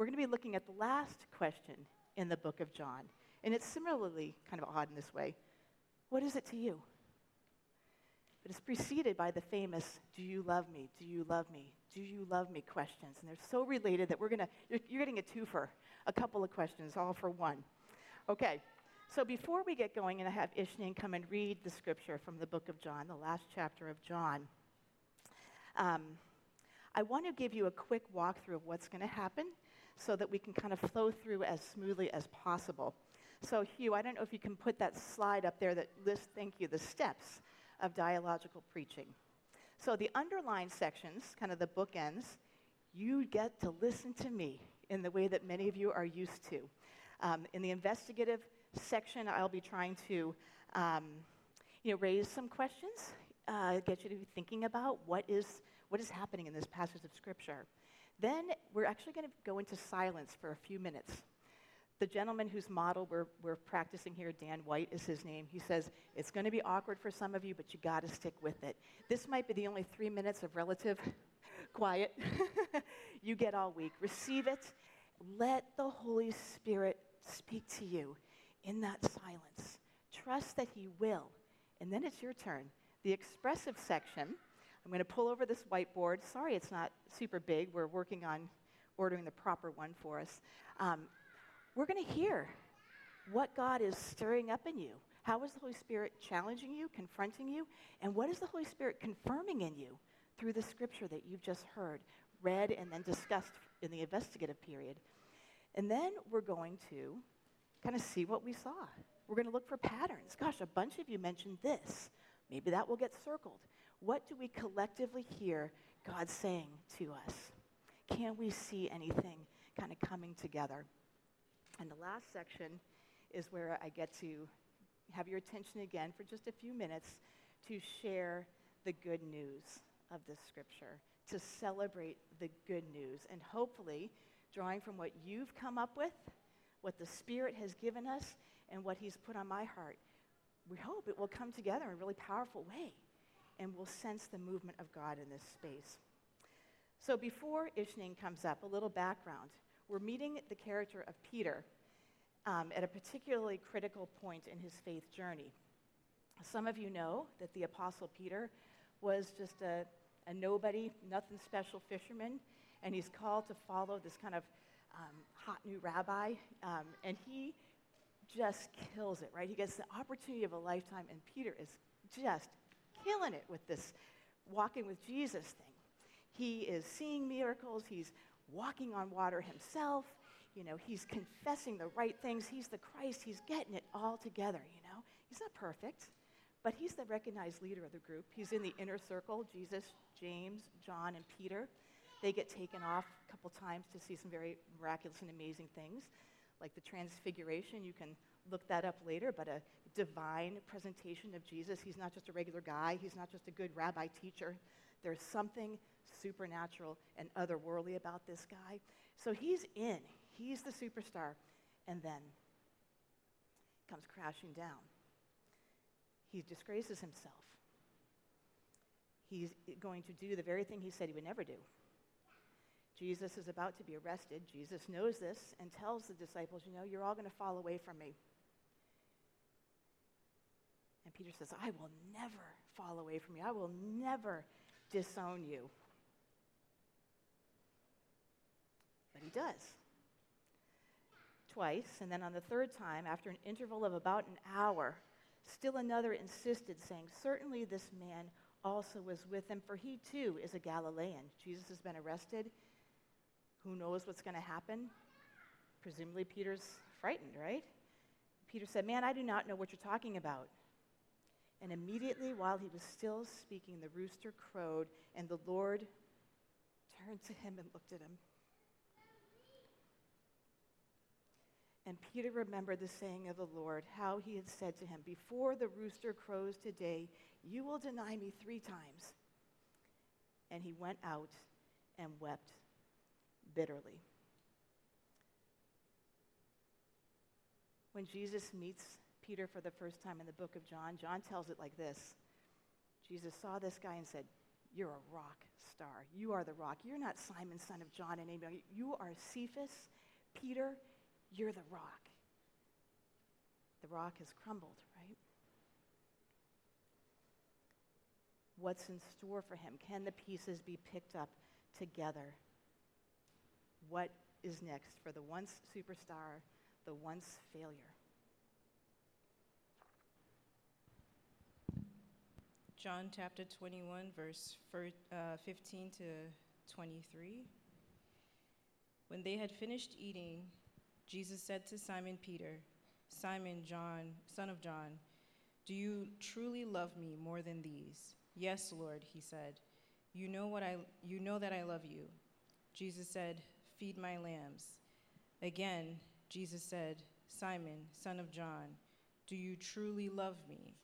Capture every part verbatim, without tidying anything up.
we're going to be looking at the last question in the book of John. And it's similarly kind of odd in this way. What is it to you? But it's preceded by the famous, do you love me? Do you love me? Do you love me questions? And they're so related that we're going to, you're, you're getting a twofer, a couple of questions, all for one. Okay, so before we get going and I have Ishnin come and read the scripture from the book of John, the last chapter of John, um, I want to give you a quick walkthrough of what's going to happen so that we can kind of flow through as smoothly as possible. So Hugh, I don't know if you can put that slide up there that lists, thank you, the steps of dialogical preaching. So the underlined sections, kind of the bookends, you get to listen to me in the way that many of you are used to. Um, in the investigative section, I'll be trying to um, you know, raise some questions, uh, get you to be thinking about what is, what is happening in this passage of Scripture. Then we're actually going to go into silence for a few minutes. The gentleman whose model we're, we're practicing here, Dan White is his name, he says, it's going to be awkward for some of you, but you got to stick with it. This might be the only three minutes of relative quiet you get all week. Receive it. Let the Holy Spirit speak to you in that silence. Trust that he will. And then it's your turn. The expressive section, I'm going to pull over this whiteboard. Sorry it's not super big. We're working on ordering the proper one for us. Um, We're going to hear what God is stirring up in you. How is the Holy Spirit challenging you, confronting you? And what is the Holy Spirit confirming in you through the scripture that you've just heard, read, and then discussed in the investigative period? And then we're going to kind of see what we saw. We're going to look for patterns. Gosh, a bunch of you mentioned this. Maybe that will get circled. What do we collectively hear God saying to us? Can we see anything kind of coming together? And the last section is where I get to have your attention again for just a few minutes to share the good news of this scripture, to celebrate the good news, and hopefully, drawing from what you've come up with, what the Spirit has given us, and what he's put on my heart, we hope it will come together in a really powerful way, and we'll sense the movement of God in this space. So before Ishnin comes up, a little background. We're meeting the character of Peter um, at a particularly critical point in his faith journey. Some of you know that the Apostle Peter was just a, a nobody, nothing special fisherman, and he's called to follow this kind of um, hot new rabbi, um, and he just kills it, right? He gets the opportunity of a lifetime, and Peter is just killing it with this walking with Jesus thing. He is seeing miracles, he's walking on water himself, you know, he's confessing the right things, he's the Christ, he's getting it all together, you know. He's not perfect, but he's the recognized leader of the group. He's in the inner circle, Jesus, James, John, and Peter. They get taken off a couple times to see some very miraculous and amazing things, like the transfiguration. You can look that up later, but a divine presentation of Jesus. He's not just a regular guy, he's not just a good rabbi teacher. There's something supernatural and otherworldly about this guy. So he's in. He's the superstar. And then comes crashing down. He disgraces himself. He's going to do the very thing he said he would never do. Jesus is about to be arrested. Jesus knows this and tells the disciples, you know, you're all going to fall away from me. And Peter says, I will never fall away from you. I will never disown you. But he does. Twice, and then on the third time, after an interval of about an hour, still another insisted, saying, certainly this man also was with him, for he too is a Galilean. Jesus has been arrested. Who knows what's going to happen? Presumably Peter's frightened, right? Peter said, man, I do not know what you're talking about. And immediately while he was still speaking, the rooster crowed, and the Lord turned to him and looked at him. And Peter remembered the saying of the Lord, how he had said to him, before the rooster crows today, you will deny me three times. And he went out and wept bitterly. When Jesus meets Peter for the first time in the book of John, John tells it like this. Jesus saw this guy and said, you're a rock star. You are the rock. You're not Simon, son of John and Amy. You are Cephas. Peter, you're the rock. The rock has crumbled, right? What's in store for him? Can the pieces be picked up together? What is next for the once superstar, the once failure? John chapter twenty-one, verse fifteen to twenty-three. When they had finished eating, Jesus said to Simon Peter, Simon, John, son of John, do you truly love me more than these? Yes, Lord, he said. You know what I you know that I love you. Jesus said, feed my lambs. Again, Jesus said, Simon, son of John, do you truly love me?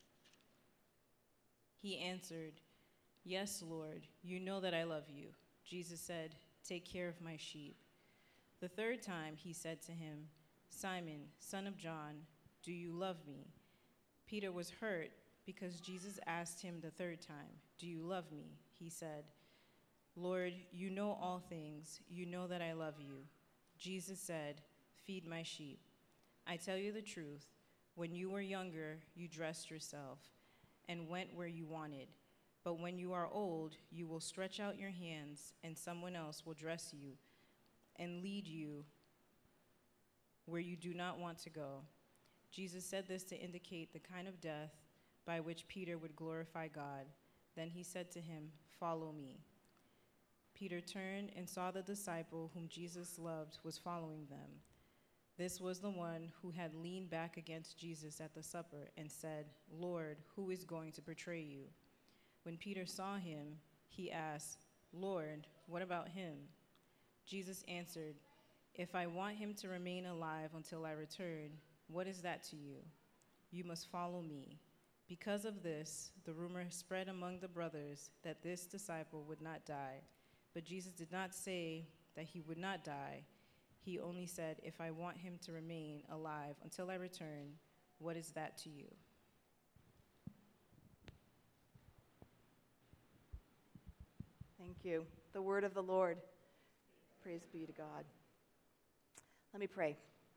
He answered, yes, Lord, you know that I love you. Jesus said, take care of my sheep. The third time he said to him, Simon, son of John, do you love me? Peter was hurt because Jesus asked him the third time, do you love me? He said, Lord, you know all things. You know that I love you. Jesus said, feed my sheep. I tell you the truth, when you were younger, you dressed yourself and went where you wanted. But when you are old, you will stretch out your hands, and someone else will dress you and lead you where you do not want to go. Jesus said this to indicate the kind of death by which Peter would glorify God. Then he said to him, follow me. Peter turned and saw the disciple whom Jesus loved was following them. This was the one who had leaned back against Jesus at the supper and said, Lord, who is going to betray you? When Peter saw him, he asked, Lord, what about him? Jesus answered, if I want him to remain alive until I return, what is that to you? You must follow me. Because of this, the rumor spread among the brothers that this disciple would not die. But Jesus did not say that he would not die. He only said, if I want him to remain alive until I return, what is that to you? Thank you. The word of the Lord. Praise be to God. Let me pray.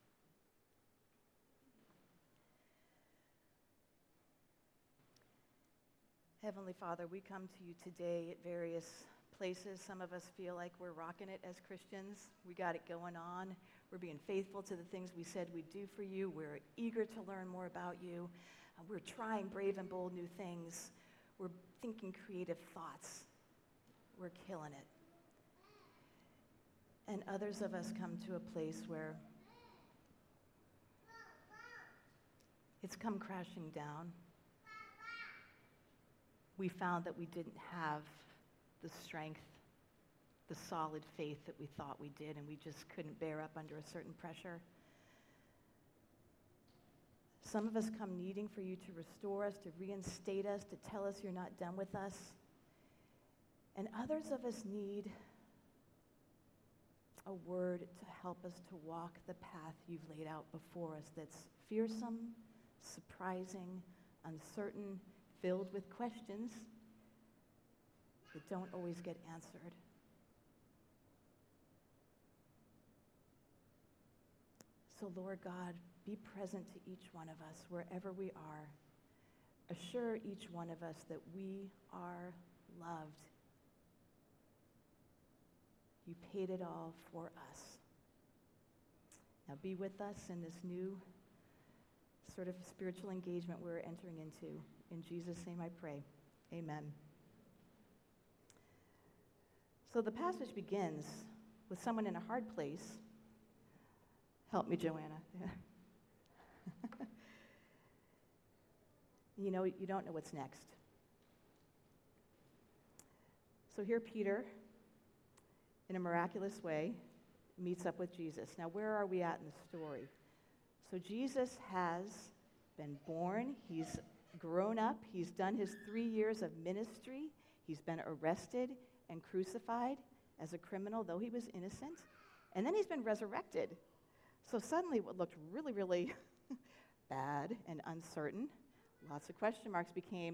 Heavenly Father, we come to you today at various places. Some of us feel like we're rocking it as Christians. We got it going on. We're being faithful to the things we said we'd do for you. We're eager to learn more about you. Uh, we're trying brave and bold new things. We're thinking creative thoughts. We're killing it. And others of us come to a place where it's come crashing down. We found that we didn't have the strength, the solid faith that we thought we did, and we just couldn't bear up under a certain pressure. Some of us come needing for you to restore us, to reinstate us, to tell us you're not done with us. And others of us need a word to help us to walk the path you've laid out before us that's fearsome, surprising, uncertain, filled with questions that don't always get answered. So, Lord God, be present to each one of us wherever we are. Assure each one of us that we are loved. You paid it all for us. Now be with us in this new sort of spiritual engagement we're entering into. In Jesus' name I pray. Amen. So the passage begins with someone in a hard place. Help me, Joanna. You know, you don't know what's next. So here Peter, in a miraculous way, meets up with Jesus. Now, where are we at in the story? So Jesus has been born. He's grown up. He's done his three years of ministry. He's been arrested and crucified as a criminal, though he was innocent. And then he's been resurrected. So suddenly what looked really, really bad and uncertain, lots of question marks, became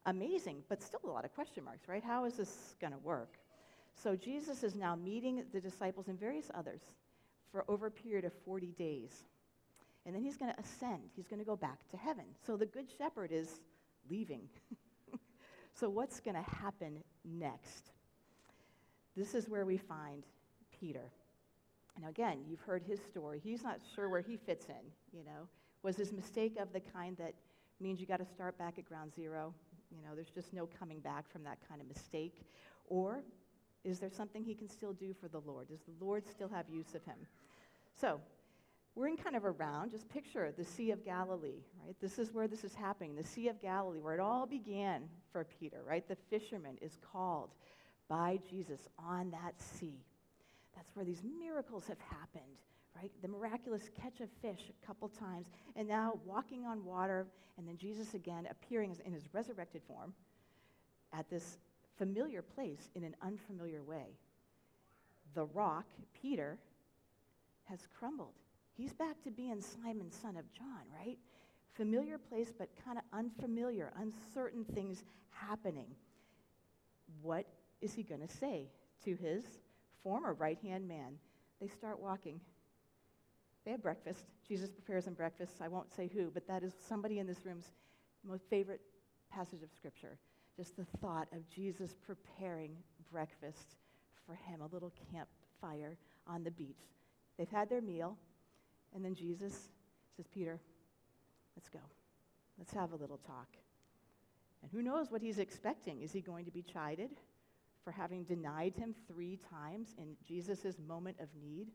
amazing, but still a lot of question marks, right? How is this going to work? So Jesus is now meeting the disciples and various others for over a period of forty days. And then he's going to ascend. He's going to go back to heaven. So the Good Shepherd is leaving. So what's going to happen next? This is where we find Peter. Now again, you've heard his story. He's not sure where he fits in, you know. Was his mistake of the kind that means you got to start back at ground zero? You know, there's just no coming back from that kind of mistake. Or is there something he can still do for the Lord? Does the Lord still have use of him? So we're in kind of a round. Just picture the Sea of Galilee, right? This is where this is happening, the Sea of Galilee, where it all began for Peter, right? The fisherman is called by Jesus on that sea. That's where these miracles have happened, right? The miraculous catch of fish a couple times, and now walking on water, and then Jesus again appearing in his resurrected form at this familiar place in an unfamiliar way. The rock, Peter, has crumbled. He's back to being Simon, son of John, right? Familiar place, but kind of unfamiliar, uncertain things happening. What is he going to say to his former right-hand man? They start walking. They have breakfast. Jesus prepares them breakfast. I won't say who, but that is somebody in this room's most favorite passage of Scripture. Just the thought of Jesus preparing breakfast for him, a little campfire on the beach. They've had their meal, and then Jesus says, Peter, let's go. Let's have a little talk. And who knows what he's expecting? Is he going to be chided for having denied him three times in Jesus' moment of need?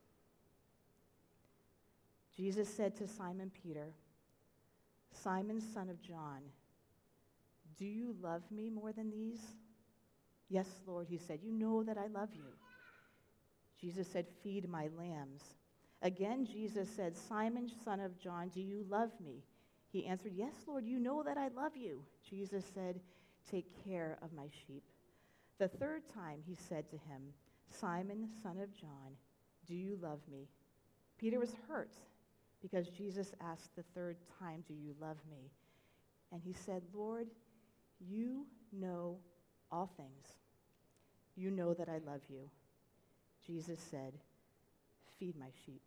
Jesus said to Simon Peter, Simon, son of John, do you love me more than these? Yes, Lord, he said, you know that I love you. Jesus said, feed my lambs. Again, Jesus said, Simon, son of John, do you love me? He answered, yes, Lord, you know that I love you. Jesus said, take care of my sheep. The third time he said to him, Simon, son of John, do you love me? Peter was hurt because Jesus asked the third time, do you love me? And he said, Lord, you know all things. You know that I love you. Jesus said, feed my sheep.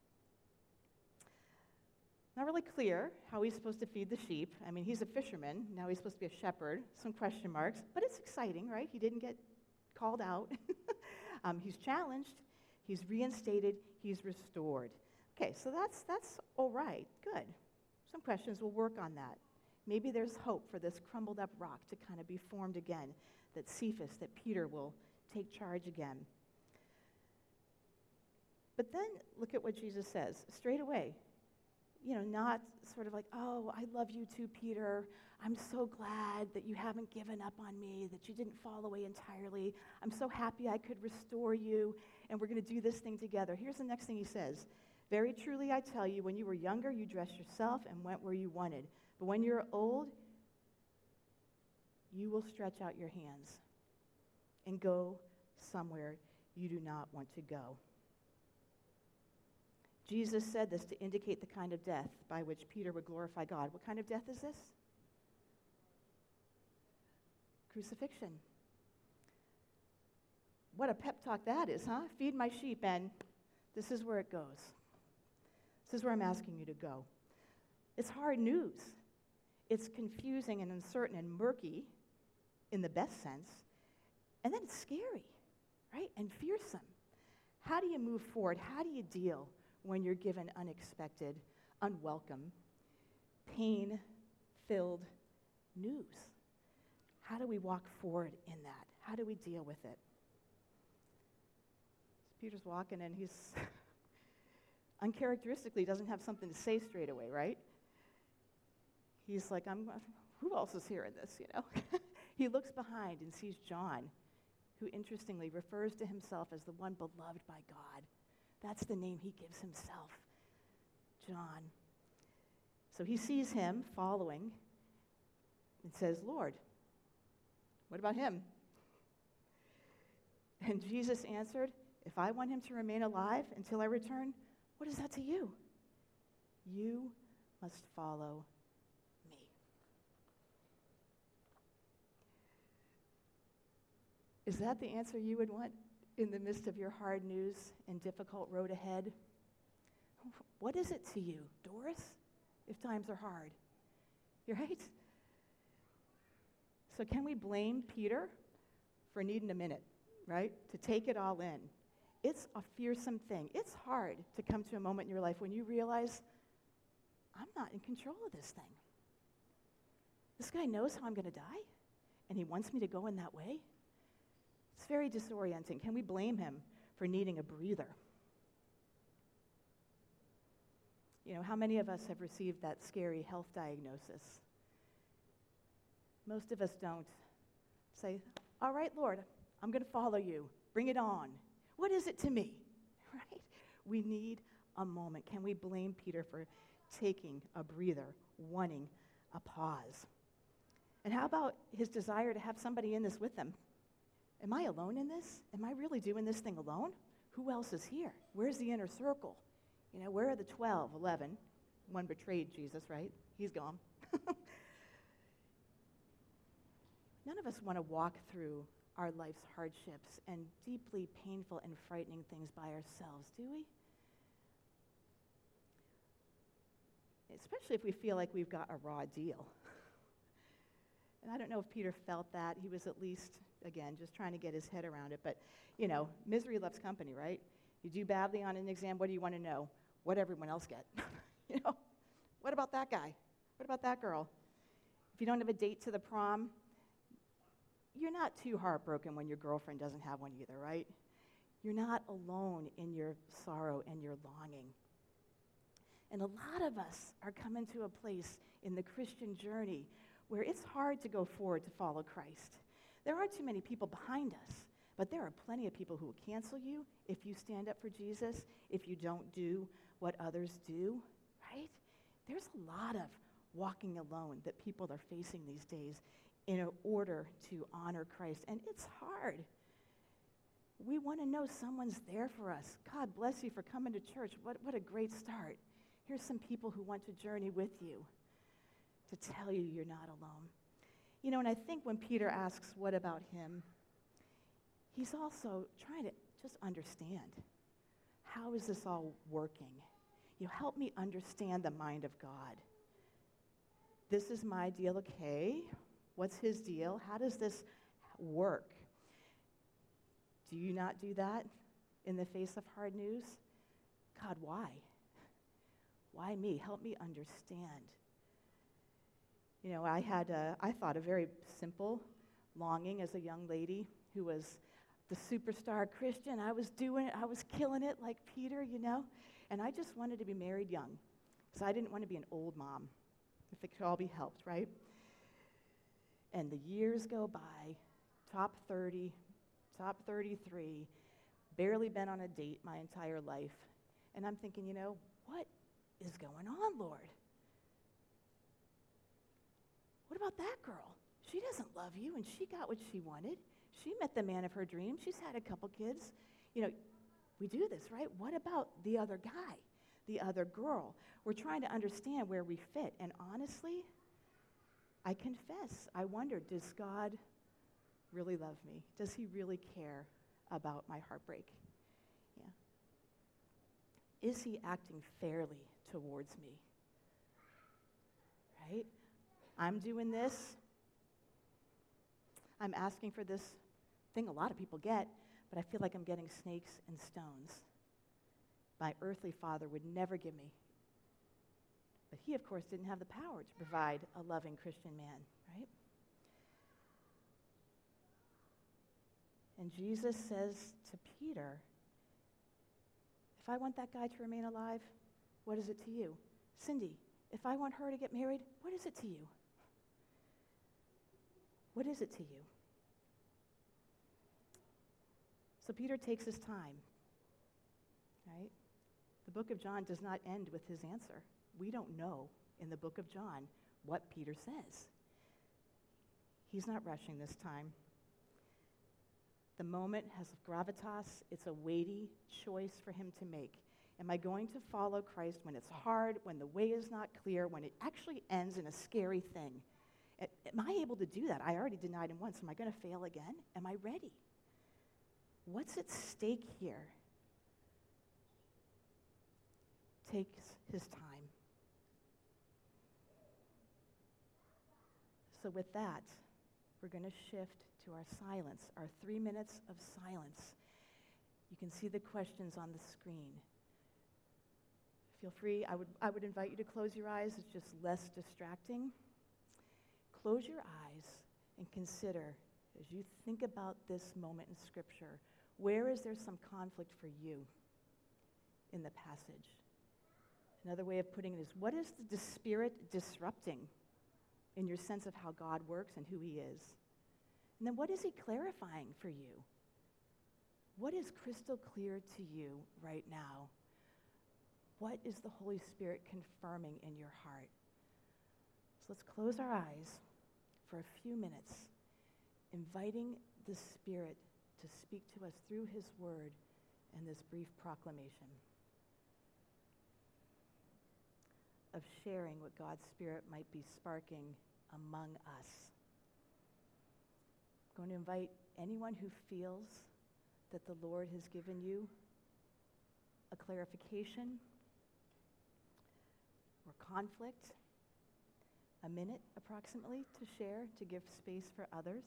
Not really clear how he's supposed to feed the sheep. I mean, he's a fisherman. Now he's supposed to be a shepherd. Some question marks. But it's exciting, right? He didn't get called out. um, he's challenged. He's reinstated. He's restored. Okay, so that's that's all right. Good. Some questions. We'll work on that. Maybe there's hope for this crumbled up rock to kind of be formed again, that Cephas, that Peter will take charge again. But then look at what Jesus says straight away. You know, not sort of like, oh, I love you too, Peter. I'm so glad that you haven't given up on me, that you didn't fall away entirely. I'm so happy I could restore you, and we're going to do this thing together. Here's the next thing he says. Very truly, I tell you, when you were younger, you dressed yourself and went where you wanted. But when you're old, you will stretch out your hands and go somewhere you do not want to go. Jesus said this to indicate the kind of death by which Peter would glorify God. What kind of death is this? Crucifixion. What a pep talk that is, huh? Feed my sheep, and this is where it goes. This is where I'm asking you to go. It's hard news. It's confusing and uncertain and murky in the best sense. And then it's scary, right? And fearsome. How do you move forward? How do you deal when you're given unexpected, unwelcome, pain-filled news? How do we walk forward in that? How do we deal with it? Peter's walking, and he's uncharacteristically doesn't have something to say straight away, right? He's like, I'm, who else is hearing this, you know? He looks behind and sees John, who interestingly refers to himself as the one beloved by God. That's the name he gives himself, John. So he sees him following and says, Lord, what about him? And Jesus answered, if I want him to remain alive until I return, what is that to you? You must follow me. Is that the answer you would want in the midst of your hard news and difficult road ahead? What is it to you, Doris, if times are hard? You're right? So can we blame Peter for needing a minute, right, to take it all in? It's a fearsome thing. It's hard to come to a moment in your life when you realize, I'm not in control of this thing. This guy knows how I'm going to die, and he wants me to go in that way. It's very disorienting. Can we blame him for needing a breather? You know, how many of us have received that scary health diagnosis? Most of us don't say, all right, Lord, I'm going to follow you. Bring it on. What is it to me? Right? We need a moment. Can we blame Peter for taking a breather, wanting a pause? And how about his desire to have somebody in this with him? Am I alone in this? Am I really doing this thing alone? Who else is here? Where's the inner circle? You know, where are the twelve, eleven? One betrayed Jesus, right? He's gone. None of us want to walk through our life's hardships and deeply painful and frightening things by ourselves, do we? Especially if we feel like we've got a raw deal. And I don't know if Peter felt that. He was at least, again, just trying to get his head around it. But, you know, misery loves company, right? You do badly on an exam, what do you want to know? What everyone else get? You know, what about that guy? What about that girl? If you don't have a date to the prom, you're not too heartbroken when your girlfriend doesn't have one either, right? You're not alone in your sorrow and your longing. And a lot of us are coming to a place in the Christian journey where it's hard to go forward to follow Christ. There aren't too many people behind us, but there are plenty of people who will cancel you if you stand up for Jesus, if you don't do what others do, right? There's a lot of walking alone that people are facing these days in order to honor Christ, and it's hard. We want to know someone's there for us. God bless you for coming to church. What, what a great start. Here's some people who want to journey with you to tell you you're not alone. You know, and I think when Peter asks, what about him? He's also trying to just understand. How is this all working? You help me understand the mind of God. This is my deal, okay? What's his deal? How does this work? Do you not do that in the face of hard news? God, why? Why me? Help me understand. You know, I had, a, I thought, a very simple longing as a young lady who was the superstar Christian. I was doing it. I was killing it like Peter, you know. And I just wanted to be married young. So I didn't want to be an old mom, if it could all be helped, right? And the years go by, top thirty, top thirty-three, barely been on a date my entire life. And I'm thinking, you know, what is going on, Lord? What about that girl? She doesn't love you, and she got what she wanted. She met the man of her dreams. She's had a couple kids. You know, we do this, right? What about the other guy, the other girl? We're trying to understand where we fit. And honestly, I confess, I wonder, does God really love me? Does he really care about my heartbreak? Yeah. Is he acting fairly towards me? Right? I'm doing this. I'm asking for this thing a lot of people get, but I feel like I'm getting snakes and stones. My earthly father would never give me. But he, of course, didn't have the power to provide a loving Christian man, right? And Jesus says to Peter, if I want that guy to remain alive, what is it to you? Cindy, if I want her to get married, what is it to you? What is it to you? So Peter takes his time, right? The book of John does not end with his answer. We don't know in the book of John what Peter says. He's not rushing this time. The moment has gravitas. It's a weighty choice for him to make. Am I going to follow Christ when it's hard, when the way is not clear, when it actually ends in a scary thing? Am I able to do that? I already denied him once. Am I going to fail again? Am I ready? What's at stake here? Takes his time. So with that, we're going to shift to our silence, our three minutes of silence. You can see the questions on the screen. Feel free. I would, I would invite you to close your eyes. It's just less distracting. Close your eyes and consider, as you think about this moment in Scripture, where is there some conflict for you in the passage? Another way of putting it is, what is the Spirit disrupting in your sense of how God works and who he is? And then what is he clarifying for you? What is crystal clear to you right now? What is the Holy Spirit confirming in your heart? So let's close our eyes for a few minutes, inviting the Spirit to speak to us through his word and this brief proclamation of sharing what God's Spirit might be sparking among us. I'm going to invite anyone who feels that the Lord has given you a clarification or conflict, a minute approximately to share, to give space for others.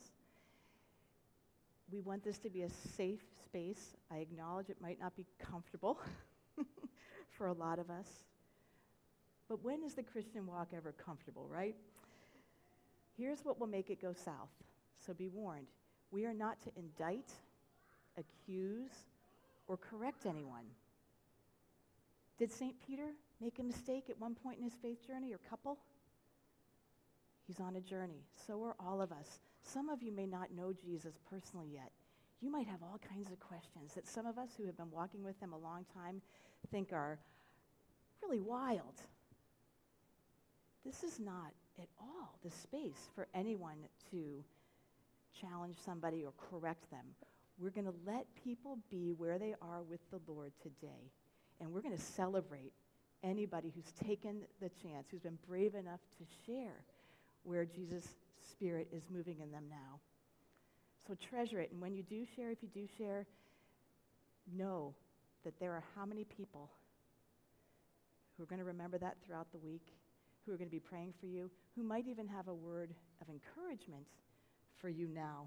We want this to be a safe space. I acknowledge it might not be comfortable for a lot of us. But when is the Christian walk ever comfortable, right? Here's what will make it go south. So be warned. We are not to indict, accuse, or correct anyone. Did Saint Peter make a mistake at one point in his faith journey, or couple? He's on a journey. So are all of us. Some of you may not know Jesus personally yet. You might have all kinds of questions that some of us who have been walking with him a long time think are really wild. This is not at all the space for anyone to challenge somebody or correct them. We're going to let people be where they are with the Lord today. And we're going to celebrate anybody who's taken the chance, who's been brave enough to share where Jesus' Spirit is moving in them now. So treasure it. And when you do share, if you do share, know that there are how many people who are going to remember that throughout the week, who are going to be praying for you, who might even have a word of encouragement for you now.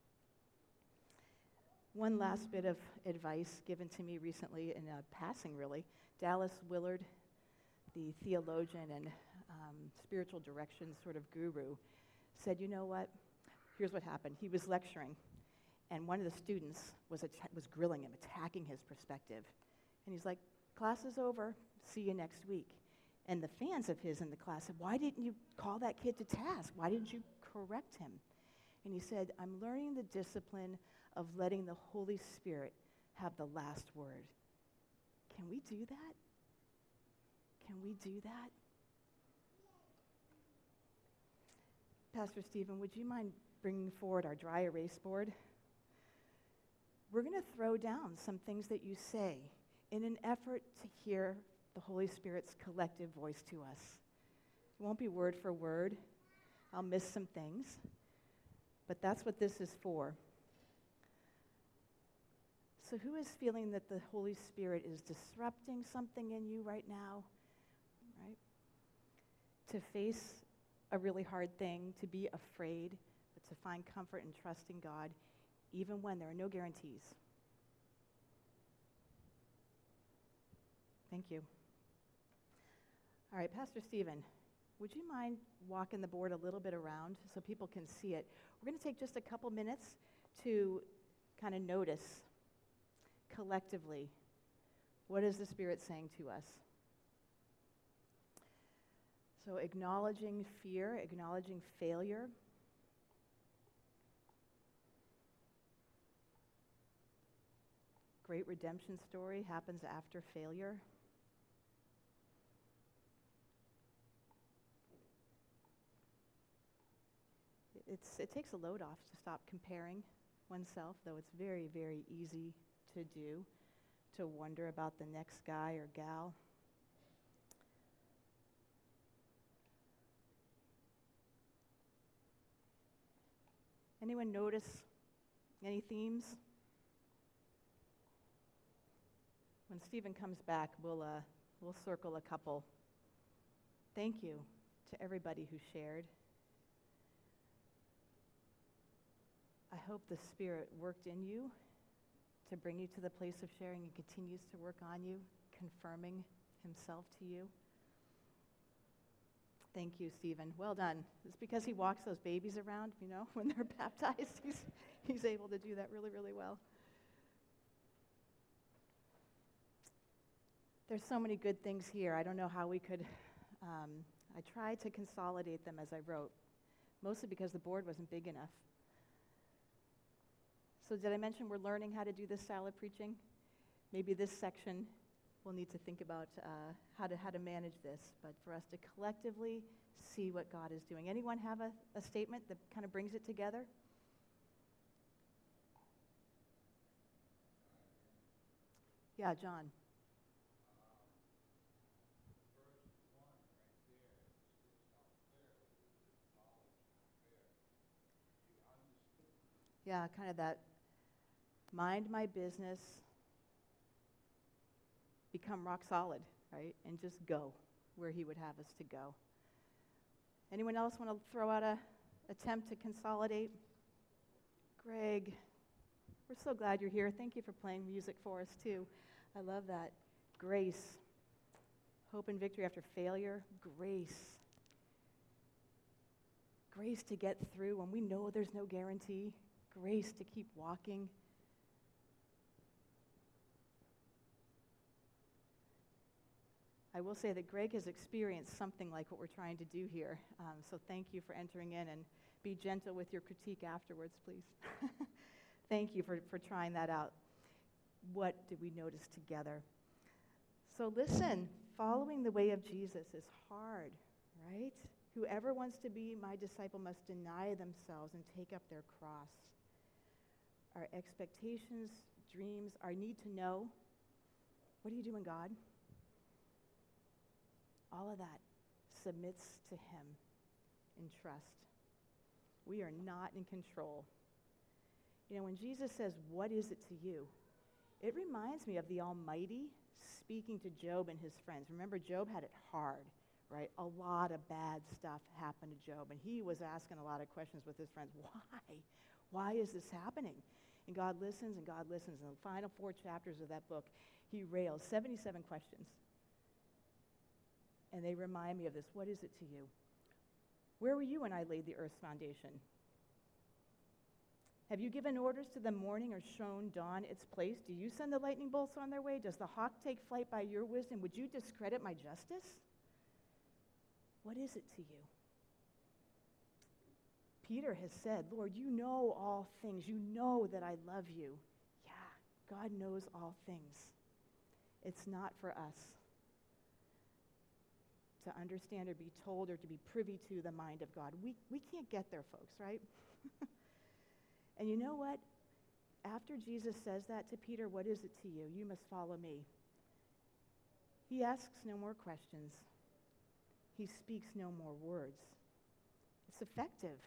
One last bit of advice given to me recently in a passing, really. Dallas Willard, the theologian and um, spiritual direction sort of guru, said, you know what? Here's what happened. He was lecturing, and one of the students was, att- was grilling him, attacking his perspective. And he's like, class is over. See you next week. And the fans of his in the class said, why didn't you call that kid to task? Why didn't you correct him? And he said, I'm learning the discipline of letting the Holy Spirit have the last word. Can we do that? Can we do that? Pastor Stephen, would you mind bringing forward our dry erase board? We're going to throw down some things that you say in an effort to hear the Holy Spirit's collective voice to us. It won't be word for word. I'll miss some things. But that's what this is for. So who is feeling that the Holy Spirit is disrupting something in you right now? Right? To face a really hard thing, to be afraid, but to find comfort and trust in God, even when there are no guarantees. Thank you. All right, Pastor Stephen, would you mind walking the board a little bit around so people can see it? We're going to take just a couple minutes to kind of notice collectively, what is the Spirit saying to us? So acknowledging fear, acknowledging failure. Great redemption story happens after failure. It's, it takes a load off to stop comparing oneself, though it's very, very easy to do, to wonder about the next guy or gal. Anyone notice any themes? When Stephen comes back, we'll, uh, we'll circle a couple. Thank you to everybody who shared. I hope the Spirit worked in you to bring you to the place of sharing and continues to work on you, confirming himself to you. Thank you, Stephen. Well done. It's because he walks those babies around, you know, when they're baptized. He's, he's able to do that really, really well. There's so many good things here. I don't know how we could, um, I tried to consolidate them as I wrote, mostly because the board wasn't big enough. So did I mention we're learning how to do this style of preaching? Maybe this section we'll need to think about uh, how to how to manage this, but for us to collectively see what God is doing. Anyone have a, a statement that kind of brings it together? Yeah, John. Yeah, kind of that mind my business, become rock solid, right? And just go where he would have us to go. Anyone else want to throw out a attempt to consolidate? Greg, we're so glad you're here. Thank you for playing music for us too. I love that. Grace. Hope and victory after failure. Grace. Grace to get through when we know there's no guarantee. Grace to keep walking. I will say that Greg has experienced something like what we're trying to do here. Um, so thank you for entering in, and be gentle with your critique afterwards, please. Thank you for, for trying that out. What did we notice together? So listen, following the way of Jesus is hard, right? Whoever wants to be my disciple must deny themselves and take up their cross. Our expectations, dreams, our need to know, what are you doing, God? All of that submits to him in trust. We are not in control. You know, when Jesus says, what is it to you? It reminds me of the Almighty speaking to Job and his friends. Remember, Job had it hard, right? A lot of bad stuff happened to Job, and he was asking a lot of questions with his friends. Why? Why is this happening? And God listens, and God listens. In the final four chapters of that book, he rails seventy-seven questions. And they remind me of this. What is it to you? Where were you when I laid the earth's foundation? Have you given orders to the morning or shown dawn its place? Do you send the lightning bolts on their way? Does the hawk take flight by your wisdom? Would you discredit my justice? What is it to you? Peter has said, Lord, you know all things. You know that I love you. Yeah, God knows all things. It's not for us to understand or be told or to be privy to the mind of God. We, we can't get there, folks, right? And you know what? After Jesus says that to Peter, what is it to you? You must follow me. He asks no more questions. He speaks no more words. It's effective.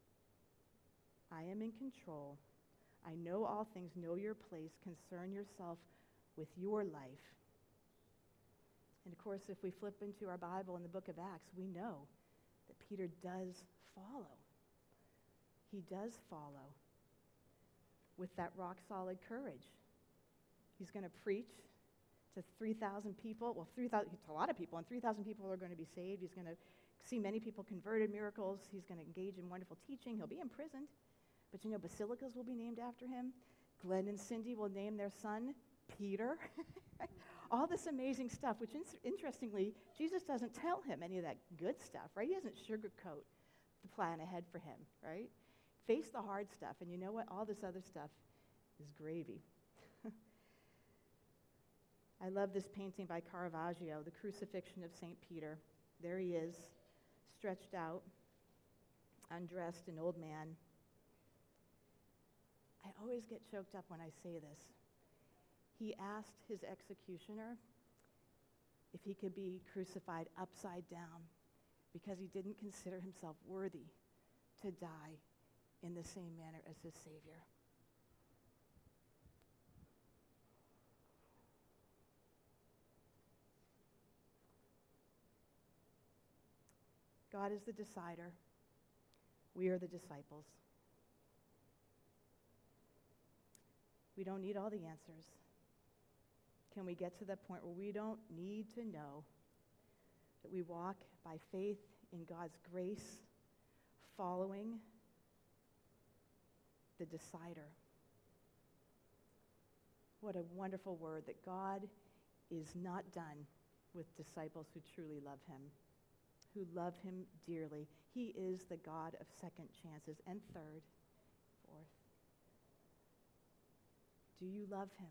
I am in control. I know all things. Know your place. Concern yourself with your life. And of course, if we flip into our Bible in the book of Acts, we know that Peter does follow. He does follow with that rock-solid courage. He's going to preach to three thousand people. Well, three thousand, to a lot of people, and three thousand people are going to be saved. He's going to see many people converted, miracles. He's going to engage in wonderful teaching. He'll be imprisoned. But you know, basilicas will be named after him. Glenn and Cindy will name their son Peter. All this amazing stuff, which in- interestingly, Jesus doesn't tell him any of that good stuff, right? He doesn't sugarcoat the plan ahead for him, right? Face the hard stuff, and you know what? All this other stuff is gravy. I love this painting by Caravaggio, The Crucifixion of Saint Peter. There he is, stretched out, undressed, an old man. I always get choked up when I say this. He asked his executioner if he could be crucified upside down because he didn't consider himself worthy to die in the same manner as his Savior. God is the decider. We are the disciples. We don't need all the answers. Can we get to the point where we don't need to know that we walk by faith in God's grace, following the decider? What a wonderful word that God is not done with disciples who truly love him, who love him dearly. He is the God of second chances and third, fourth. Do you love him?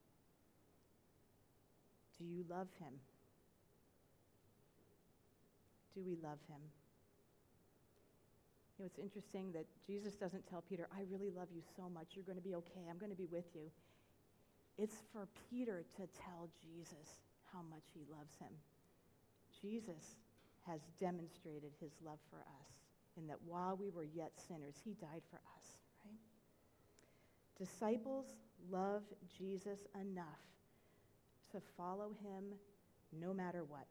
Do you love him? Do we love him? You know, it's interesting that Jesus doesn't tell Peter, I really love you so much. You're going to be okay. I'm going to be with you. It's for Peter to tell Jesus how much he loves him. Jesus has demonstrated his love for us in that while we were yet sinners, he died for us, right? Disciples love Jesus enough to follow him no matter what.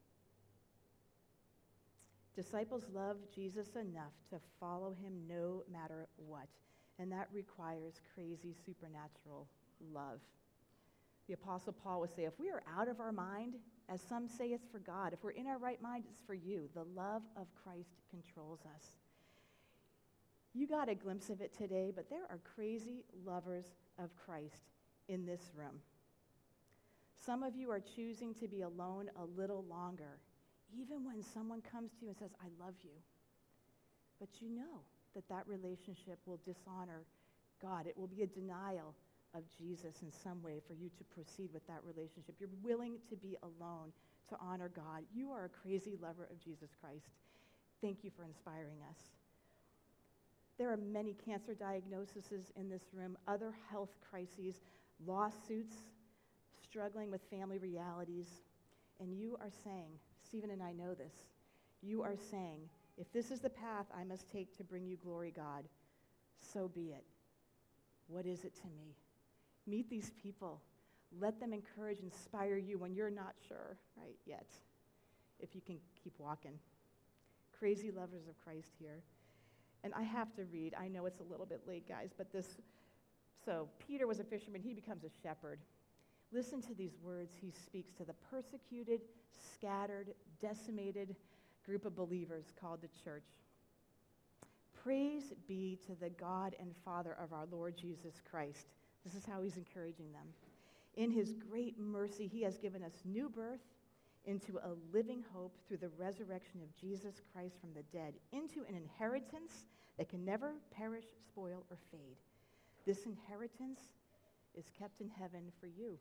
Disciples love Jesus enough to follow him no matter what. And that requires crazy supernatural love. The Apostle Paul would say, if we are out of our mind, as some say it's for God. If we're in our right mind, it's for you. The love of Christ controls us. You got a glimpse of it today, but there are crazy lovers of Christ in this room. Some of you are choosing to be alone a little longer, even when someone comes to you and says, I love you. But you know that that relationship will dishonor God. It will be a denial of Jesus in some way for you to proceed with that relationship. You're willing to be alone to honor God. You are a crazy lover of Jesus Christ. Thank you for inspiring us. There are many cancer diagnoses in this room, other health crises, lawsuits, struggling with family realities. And you are saying, Stephen and I know this, you are saying, if this is the path I must take to bring you glory, God, so be it. What is it to me? Meet these people. Let them encourage, inspire you when you're not sure, right, yet, if you can keep walking. Crazy lovers of Christ here. And I have to read, I know it's a little bit late, guys, but this, so Peter was a fisherman, he becomes a shepherd. Listen to these words he speaks to the persecuted, scattered, decimated group of believers called the church. Praise be to the God and Father of our Lord Jesus Christ. This is how he's encouraging them. In his great mercy, he has given us new birth into a living hope through the resurrection of Jesus Christ from the dead, into an inheritance that can never perish, spoil, or fade. This inheritance is kept in heaven for you,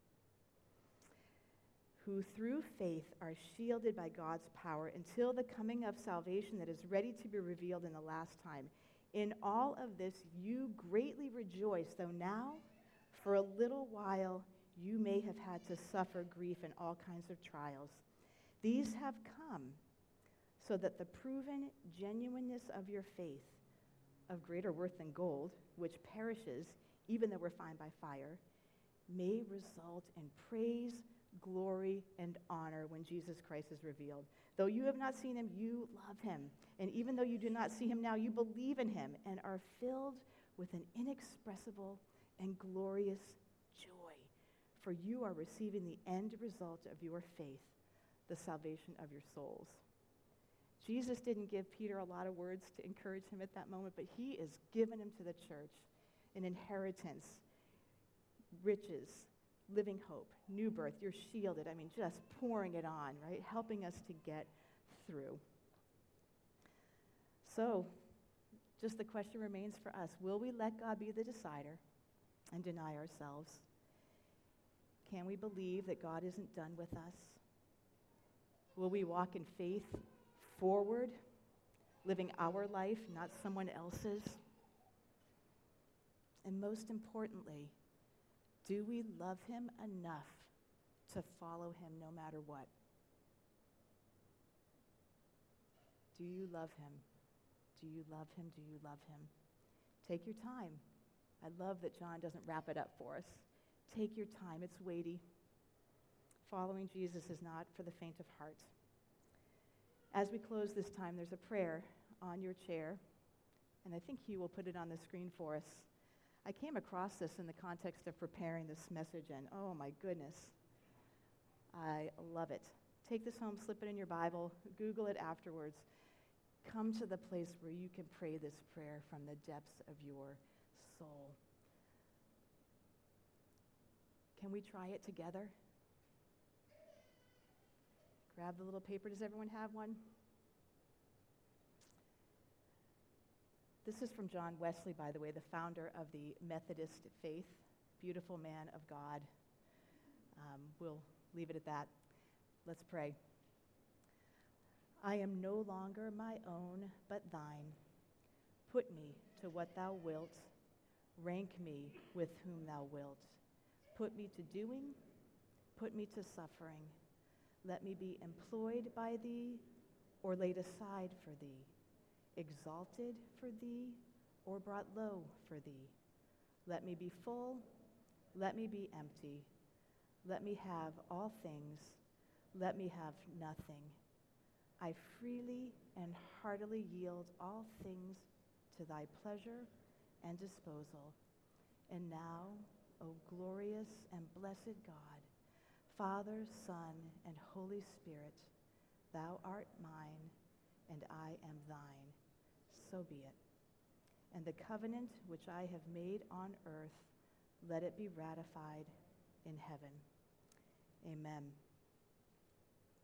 who through faith are shielded by God's power until the coming of salvation that is ready to be revealed in the last time. In all of this you greatly rejoice, though now, for a little while, you may have had to suffer grief and all kinds of trials. These have come so that the proven genuineness of your faith, of greater worth than gold, which perishes, even though refined by fire, may result in praise, glory, and honor when Jesus Christ is revealed. Though you have not seen him, you love him. And even though you do not see him now, you believe in him and are filled with an inexpressible and glorious joy. For you are receiving the end result of your faith, the salvation of your souls. Jesus didn't give Peter a lot of words to encourage him at that moment, but he is giving him to the church an inheritance, riches, living hope, new birth. You're shielded. I mean, just pouring it on, right? Helping us to get through. So, just the question remains for us. Will we let God be the decider and deny ourselves? Can we believe that God isn't done with us? Will we walk in faith forward, living our life, not someone else's? And most importantly, do we love him enough to follow him no matter what? Do you love him? Do you love him? Do you love him? Take your time. I love that John doesn't wrap it up for us. Take your time. It's weighty. Following Jesus is not for the faint of heart. As we close this time, there's a prayer on your chair, and I think Hugh will put it on the screen for us. I came across this in the context of preparing this message, and oh my goodness, I love it. Take this home, slip it in your Bible, Google it afterwards. Come to the place where you can pray this prayer from the depths of your soul. Can we try it together? Grab the little paper. Does everyone have one? This is from John Wesley, by the way, the founder of the Methodist faith. Beautiful man of God. Um, we'll leave it at that. Let's pray. I am no longer my own, but thine. Put me to what thou wilt. Rank me with whom thou wilt. Put me to doing. Put me to suffering. Let me be employed by thee or laid aside for thee, exalted for thee or brought low for thee. Let me be full. Let me be empty. Let me have all things. Let me have nothing. I freely and heartily yield all things to thy pleasure and disposal. And now, O glorious and blessed God, Father, Son, and Holy Spirit, thou art mine, and I am thine. So be it. And the covenant which I have made on earth, let it be ratified in heaven. Amen.